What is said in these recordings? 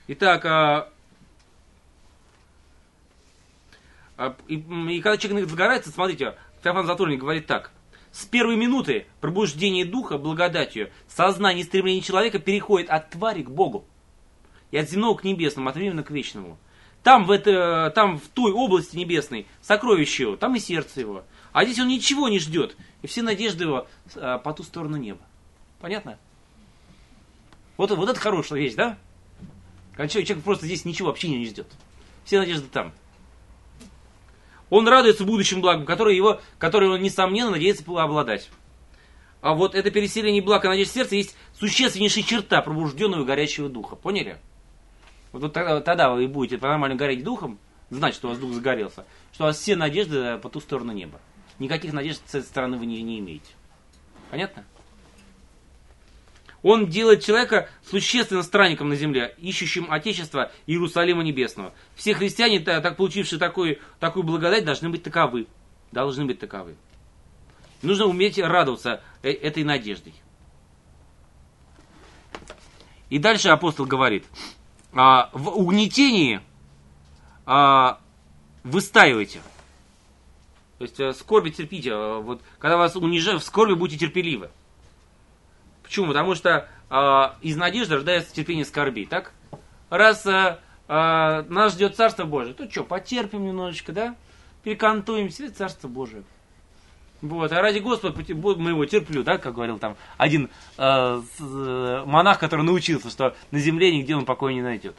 Итак, и когда человек загорается, смотрите, Феофан Затворник говорит так. С первой минуты пробуждения духа благодатью сознание и стремление человека переходит от твари к Богу. И от земного к небесному, от временного к вечному. Там в той области небесной сокровище его, там и сердце его. А здесь он ничего не ждет. И все надежды его по ту сторону неба. Понятно? Вот это хорошая вещь, да? Когда человек просто здесь ничего вообще не ждет. Все надежды там. Он радуется будущим благам, которые он, несомненно, надеется обладать. А вот это переселение благ и надежд сердца есть существеннейшая черта пробужденного горячего духа. Поняли? Вот тогда вы будете по-нормальному гореть духом, знать, что у вас дух загорелся, что у вас все надежды по ту сторону неба. Никаких надежд с этой стороны вы не имеете. Понятно? Он делает человека существенно странником на земле, ищущим Отечества Иерусалима Небесного. Все христиане, так получившие такую благодать, должны быть таковы. Должны быть таковы. Нужно уметь радоваться этой надеждой. И дальше апостол говорит, в угнетении выстаивайте. То есть скорби терпите. Вот, когда вас унижают, в скорби будьте терпеливы. Почему? Потому что из надежды рождается терпение скорби, так? Раз нас ждет Царство Божие, то что, потерпим немножечко, да? Перекантуемся, это Царство Божие. Вот, а ради Господа моего терплю, да, как говорил там один монах, который научился, что на земле нигде он покоя не найдет.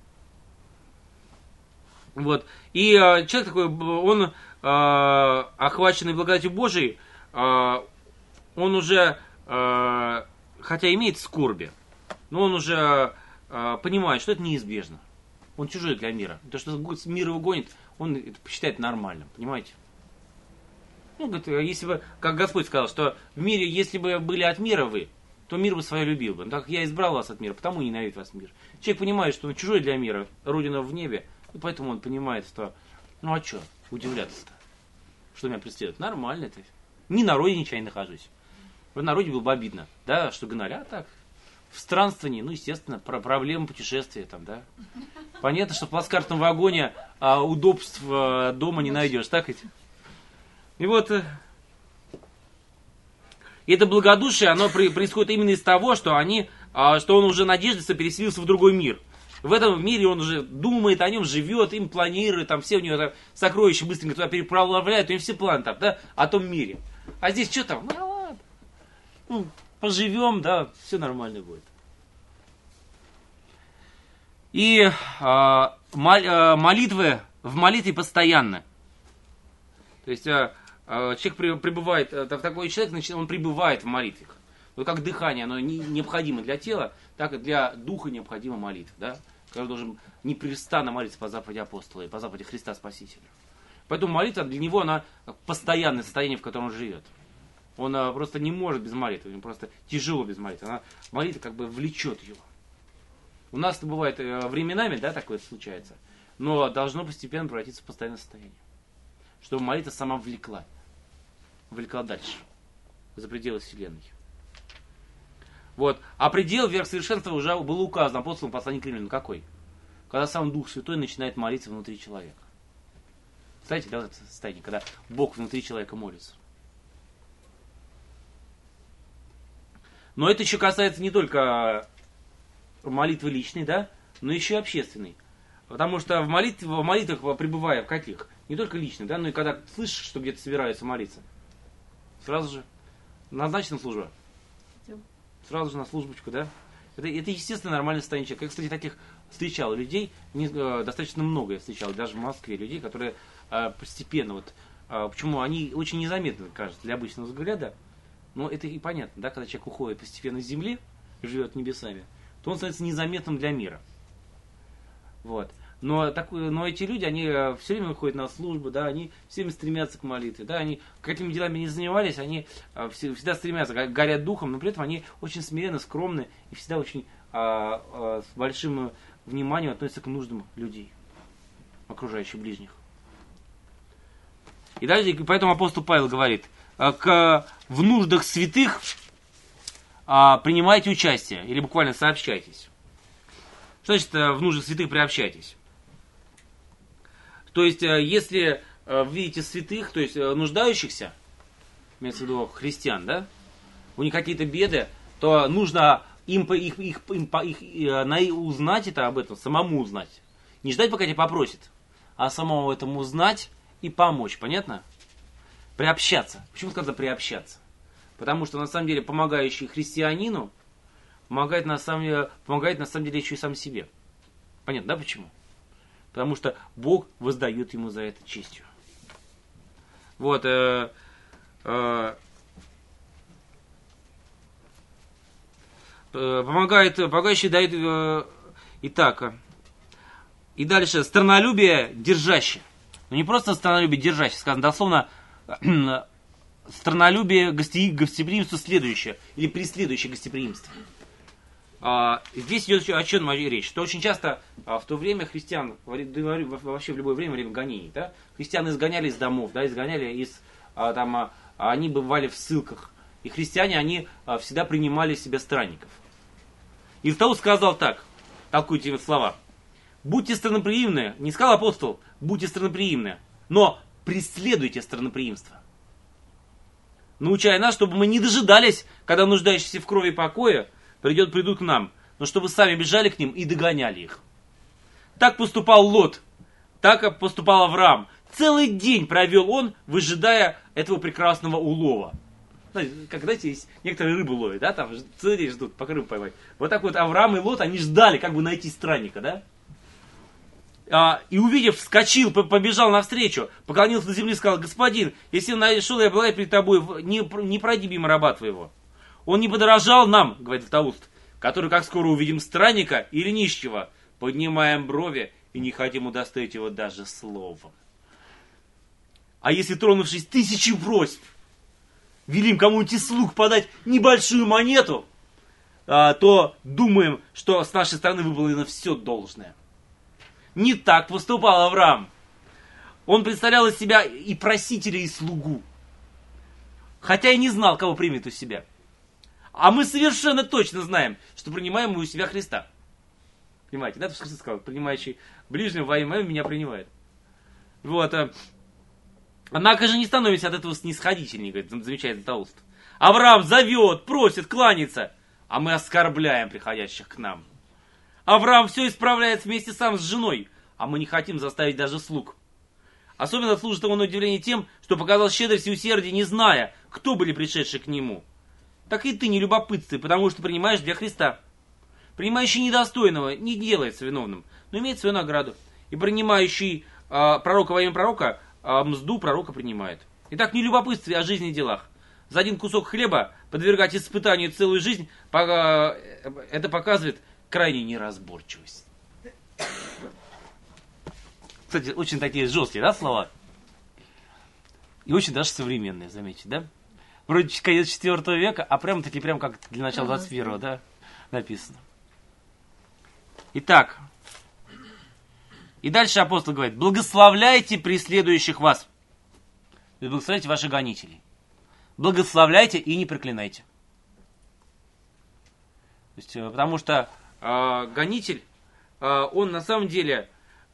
Вот, и человек такой, он охваченный благодатью Божией, он уже, хотя имеет скорби, но он уже понимает, что это неизбежно. Он чужой для мира. То, что мир его гонит, он это считает нормальным, понимаете? Ну, говорит, если бы, как Господь сказал, что в мире, если бы были от мира вы, то мир бы свое любил бы. Но так как я избрал вас от мира, потому и ненавидит вас мир. Человек понимает, что он чужой для мира, родина в небе, и поэтому он понимает, что, ну а что удивляться-то? Что меня преследует? Нормально это. Ни на родине ничего не нахожусь. На родине было бы обидно, да, что гнали, а так. В странствовании, ну, естественно, проблемы путешествия там, да. Понятно, что в плацкартном вагоне удобств дома не найдешь, так ведь? И вот, это благодушие, оно происходит именно из того, что он уже надеждется переселился в другой мир. В этом мире он уже думает о нем, живет, им планирует, там все у него там, сокровища быстренько туда переправляют, у него все планы там, да, о том мире. А здесь что там? Ну ладно, ну, поживем, да, все нормально будет. И молитвы в молитве постоянно. То есть человек пребывает, такой человек, он пребывает в молитве. Вот как дыхание, оно необходимо для тела, так и для духа необходима молитва, да? Который должен непрестанно молиться по заповеди апостола и по заповеди Христа Спасителя. Поэтому молитва для него, она постоянное состояние, в котором он живет. Он просто не может без молитвы, ему просто тяжело без молитвы. Молитва как бы влечет его. У нас это бывает временами, да, такое случается, но должно постепенно превратиться в постоянное состояние. Чтобы молитва сама влекла дальше, за пределы Вселенной. Вот. А предел верх совершенства уже был указан апостолом послания к Римлянам. Какой? Когда сам Дух Святой начинает молиться внутри человека. Знаете, да, это состояние, когда Бог внутри человека молится. Но это еще касается не только молитвы личной, да, но еще и общественной. Потому что в молитвах пребывая в каких? Не только личных, да, но и когда слышишь, что где-то собираются молиться. Сразу же назначена служба. Сразу же на службочку, да. Это естественно нормальное состояние человека. Я, кстати, таких встречал людей, достаточно много я встречал, даже в Москве, людей, которые постепенно, вот, почему они очень незаметны, кажется, для обычного взгляда, но это и понятно, да, когда человек уходит постепенно с земли, живет небесами, то он становится незаметным для мира. Вот. Но эти люди, они все время выходят на службу, да, они все время стремятся к молитве, да, они какими делами не занимались, они всегда стремятся, горят духом, но при этом они очень смиренно, скромны и всегда очень с большим вниманием относятся к нуждам людей, окружающих ближних. И дальше, поэтому апостол Павел говорит, в нуждах святых принимайте участие, или буквально сообщайтесь. Что значит в нужных святых приобщайтесь? То есть, если видите святых, то есть нуждающихся, имеется в виду христиан, да, у них какие-то беды, то нужно узнать это об этом, самому узнать. Не ждать, пока тебя попросят, а самому этому узнать и помочь, понятно? Приобщаться. Почему сказано приобщаться? Потому что на самом деле помогающий христианину помогает на самом деле еще и сам себе. Понятно, да, почему? Потому что Бог воздает ему за это честью. Вот. Помогающий дает... Итак. И дальше. Страннолюбие держащее. Ну не просто страннолюбие держащее. Сказано дословно... Страннолюбие гостеприимство следующее. Или преследующее гостеприимство. Здесь идет о чем речь? Что очень часто в то время христиан, вообще в любое время гонений, да, христиан изгоняли из домов, да, изгоняли из, они бывали в ссылках. И христиане, они всегда принимали себя странников. И Златоуст сказал так, толкуйте слова. Будьте странноприимны, не сказал апостол, будьте странноприимны, но преследуйте странноприимство. Научая нас, чтобы мы не дожидались, когда нуждающиеся в крови и покое придут к нам, но чтобы сами бежали к ним и догоняли их. Так поступал Лот, так поступал Авраам. Целый день провел он, выжидая этого прекрасного улова. Знаете, есть некоторые рыбы ловят, да, там целый день ждут, пока рыбу поймать. Вот так вот Авраам и Лот, они ждали, как бы найти странника, да. И увидев, вскочил, побежал навстречу, поклонился до земли и сказал: господин, если нашел я благо перед тобой, не пройди мимо раба твоего. Он не подорожал нам, говорит Златоуст, который, как скоро увидим странника или нищего, поднимаем брови и не хотим удостоить его даже словом. А если, тронувшись тысячи просьб, велим кому-нибудь из слуг подать небольшую монету, то думаем, что с нашей стороны выполнено все должное. Не так поступал Авраам. Он представлял из себя и просителя, и слугу. Хотя и не знал, кого примет у себя. А мы совершенно точно знаем, что принимаем мы у себя Христа. Понимаете, да? Христос сказал: принимающий ближнего во имя мое меня принимает. Вот. Однако же не становимся от этого снисходительнее, говорит, замечает Златоуст. Авраам зовет, просит, кланяется, а мы оскорбляем приходящих к нам. Авраам все исправляет вместе сам с женой, а мы не хотим заставить даже слуг. Особенно служит ему на удивление тем, что показал щедрость и усердие, не зная, кто были пришедшие к нему. Так и ты не любопытствуй, потому что принимаешь для Христа. Принимающий недостойного не делается виновным, но имеет свою награду. И принимающий пророка во имя пророка, мзду пророка принимает. Итак, не любопытствуй о жизни и делах. За один кусок хлеба подвергать испытанию целую жизнь, это показывает крайнюю неразборчивость. Кстати, очень такие жесткие, да, слова? И очень даже современные, заметьте, да? Вроде конец 4 века, а прям-таки прям как для начала 21-го, да, написано. Итак, и дальше апостол говорит: благословляйте преследующих вас. То есть благословляйте ваших гонителей. Благословляйте и не проклинайте. То есть, потому что гонитель, он на самом деле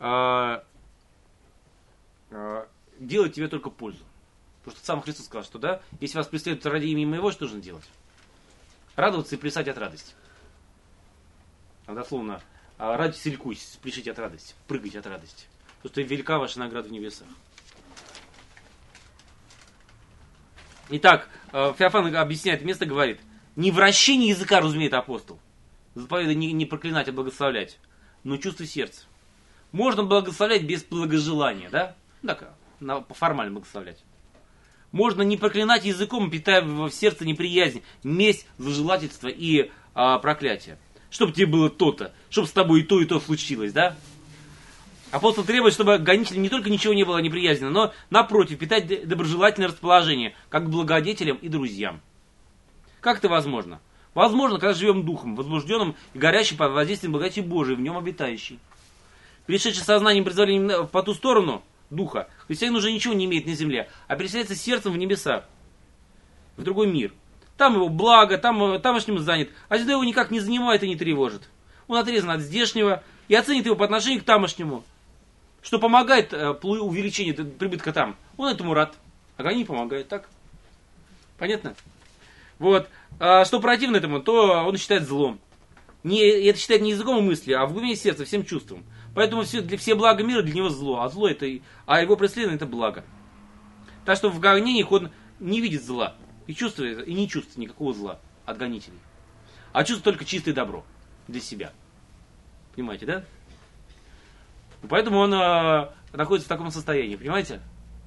делает тебе только пользу. Потому что сам Христос сказал, что да, если вас преследуют ради имени моего, что нужно делать? Радоваться и плясать от радости. Дословно, радуйтесь и ликуйтесь, пляшите от радости, прыгайте от радости. Потому что велика ваша награда в небесах. Итак, Феофан объясняет место, говорит: не вращение языка разумеет апостол. Заповедует не проклинать, а благословлять. Но чувство сердца. Можно благословлять без благожелания, да? Так, формально благословлять. Можно не проклинать языком, питая в сердце неприязнь, месть, зложелательство и проклятие. Чтобы тебе было то-то, чтобы с тобой и то случилось, да? Апостол требует, чтобы гонителям не только ничего не было неприязненно, но, напротив, питать доброжелательное расположение, как к благодетелям и друзьям. Как это возможно? Возможно, когда живем духом, возбужденным и горящим под воздействием благодати Божией, в нем обитающий. Перешедший сознанием призванием по ту сторону духа, христианин уже ничего не имеет на земле, а переселяется сердцем в небеса, в другой мир. Там его благо, тамошним занят, а сюда его никак не занимает и не тревожит. он отрезан от здешнего и оценит его по отношению к тамошнему, что помогает увеличению прибытка там. Он этому рад, а гонение помогает, так? Понятно? Вот. А что противно этому, то он считает злом. Это считает не языком и мыслью, а в глубине сердца, всем чувством. Поэтому все блага мира для него зло, а зло это, а его преследование это благо. Так что в гонениях он не видит зла и не чувствует никакого зла от гонителей. А чувствует только чистое добро для себя. Понимаете, да? Поэтому он находится в таком состоянии, понимаете?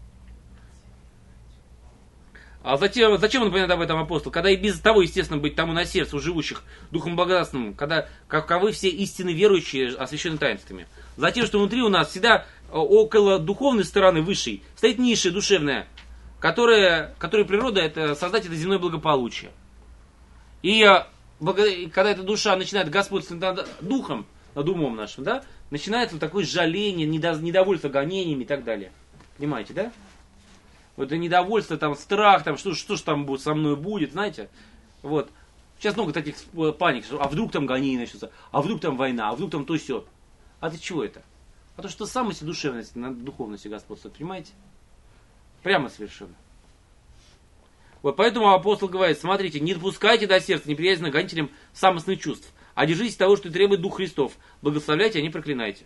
А зачем он напоминает об этом апостол? Когда и без того, естественно, быть тому на сердце у живущих Духом Благодатным, когда каковы все истины верующие, освящены таинствами. Затем, что внутри у нас всегда около духовной стороны высшей стоит ниша душевная, которой природа это создать это земное благополучие. И когда эта душа начинает господствовать над духом, над умом нашим, да, начинается вот такое жаление, недовольство гонениями и так далее. Понимаете, да? Вот это недовольство, там, страх, там, что ж там будет, со мной будет, знаете. Вот. Сейчас много таких паник, что, а вдруг там гонения начнутся, а вдруг там война, а вдруг там то сё. А ты чего это? А то, что самость и душевность над духовностью господствует, понимаете? Прямо совершенно. Вот поэтому апостол говорит, смотрите, не допускайте до сердца неприязненно гонителям самостных чувств, а держитесь того, что требует Дух Христов. Благословляйте, а не проклинайте.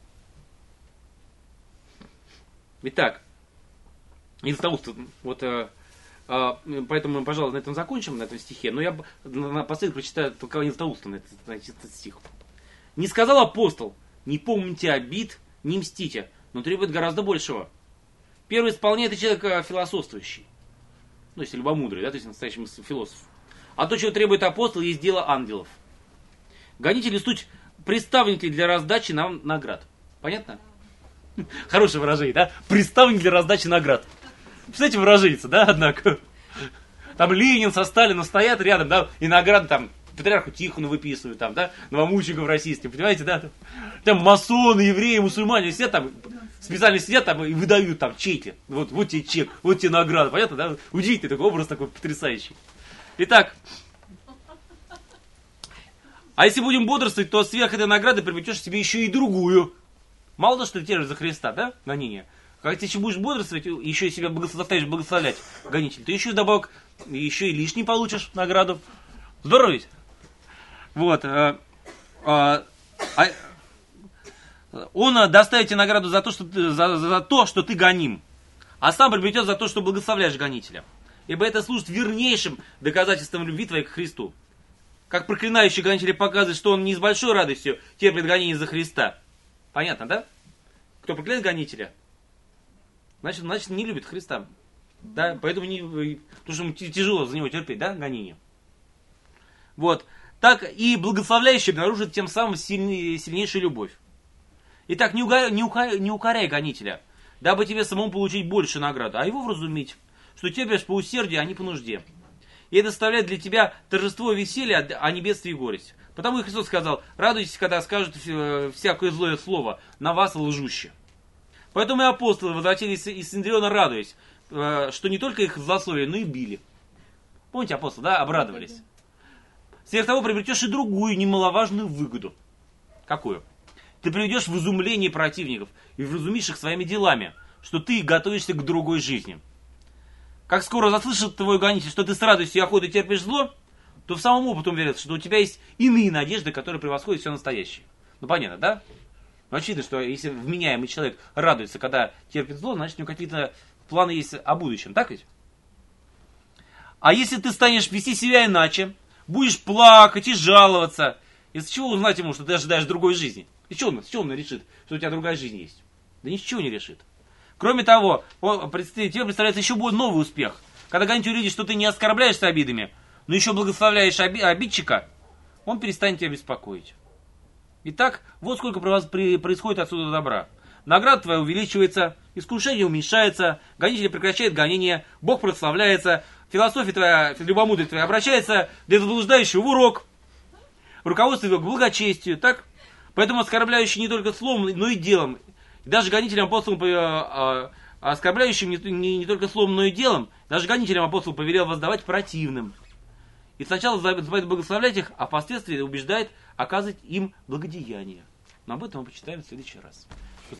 Итак, из того, вот, поэтому мы, пожалуй, на этом закончим, на этом стихе, но я напоследок прочитаю только из того, этот стих. Не сказал апостол, не помните обид, не мстите, но требует гораздо большего. Первый исполняет человек философствующий, ну, если любомудрый, да, то есть настоящий философ. А то, чего требует апостол, есть дело ангелов. Гонители суть представники для раздачи нам наград. Понятно? Хорошее выражение, да? Представник для раздачи наград. Представляете, выражение, да, однако? Там Ленин со Сталином стоят рядом, да, и награды там патриарху Тихону выписывают, там, да, новомучеников российских, понимаете, да? Там масоны, евреи, мусульмане сидят там, специально сидят там и выдают там чеки. Вот тебе чек, вот тебе награда, понятно, да? Удивительный такой образ, такой потрясающий. Итак, а если будем бодрствовать, то сверх этой награды приобретешь себе еще и другую. Мало того, что ты терпишь за Христа, да, гонение. Когда ты еще будешь бодрствовать, еще и себя заставишь благословлять гонитель, ты еще вдобавок еще и лишний получишь награду. Здорово ведь? Вот. Он доставит тебе награду за то, что ты гоним. А сам приобретет за то, что благословляешь гонителя. Ибо это служит вернейшим доказательством любви твоей к Христу. Как проклинающий гонителя показывает, что он не с большой радостью терпит гонение за Христа. Понятно, да? Кто проклинает гонителя, значит не любит Христа. Да? Поэтому потому что ему тяжело за него терпеть, да, гонение. Вот. Так и благословляющий обнаружит тем самым сильнейшую любовь. Итак, не укоряй гонителя, дабы тебе самому получить больше награды, а его вразумить, что терпишь по усердию, а не по нужде. И это составляет для тебя торжество и веселье, а не бедствие и горесть. Потому и Христос сказал, радуйтесь, когда скажут всякое злое слово на вас лжуще. Поэтому и апостолы возвратились из Синдриона, радуясь, что не только их злословили, но и били. Помните, апостолы, да, обрадовались. Сверх того приобретешь и другую немаловажную выгоду. Какую? Ты приведешь в изумление противников и вразумишь их своими делами, что ты готовишься к другой жизни. Как скоро заслышит твой гонитель, что ты с радостью и охотой терпишь зло, то в самом опыте уверен, что у тебя есть иные надежды, которые превосходят все настоящее. Ну понятно, да? Ну, очевидно, что если вменяемый человек радуется, когда терпит зло, значит у него какие-то планы есть о будущем, так ведь? А если ты станешь вести себя иначе, будешь плакать и жаловаться, из чего узнать ему, что ты ожидаешь другой жизни? И с чего он решит, что у тебя другая жизнь есть? Да ничего не решит. Кроме того, тебе представляется еще будет новый успех. Когда гонитель увидит, что ты не оскорбляешься обидами, но еще благословляешь обидчика, он перестанет тебя беспокоить. Итак, вот сколько происходит отсюда добра. Награда твоя увеличивается, искушение уменьшается, гонитель прекращает гонение, Бог прославляется, философия твоя, любомудрие твоя обращается для заблуждающего в урок, руководство его к благочестию, так? Поэтому оскорбляющий не только словом, но и делом, и даже гонителям апостолам, оскорбляющим не только словом, но и делом, даже гонителям апостол повелел воздавать противным. И сначала забывает благословлять их, а впоследствии убеждает оказывать им благодеяние. Но об этом мы почитаем в следующий раз.